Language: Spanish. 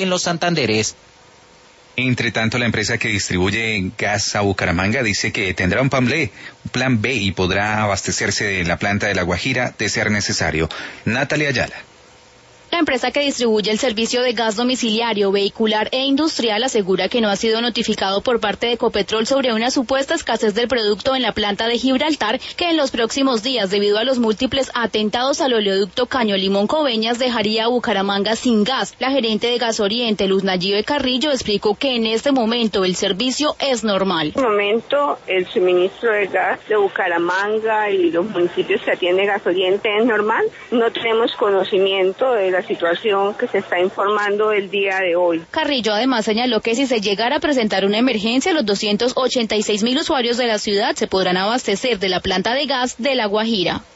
en los Santanderes. Entre tanto, la empresa que distribuye gas a Bucaramanga dice que tendrá un plan B y podrá abastecerse de la planta de La Guajira de ser necesario. Natalia Ayala. La empresa que distribuye el servicio de gas domiciliario, vehicular e industrial asegura que no ha sido notificado por parte de Ecopetrol sobre una supuesta escasez del producto en la planta de Gibraltar, que en los próximos días, debido a los múltiples atentados al oleoducto Caño Limón-Coveñas, dejaría a Bucaramanga sin gas. La gerente de Gas Oriente, Luz Nayibe Carrillo, explicó que en este momento el servicio es normal. En este momento el suministro de gas de Bucaramanga y los municipios que atiende Gas Oriente es normal. No tenemos conocimiento de la situación que se está informando el día de hoy. Carrillo además señaló que si se llegara a presentar una emergencia, los 286.000 usuarios de la ciudad se podrán abastecer de la planta de gas de La Guajira.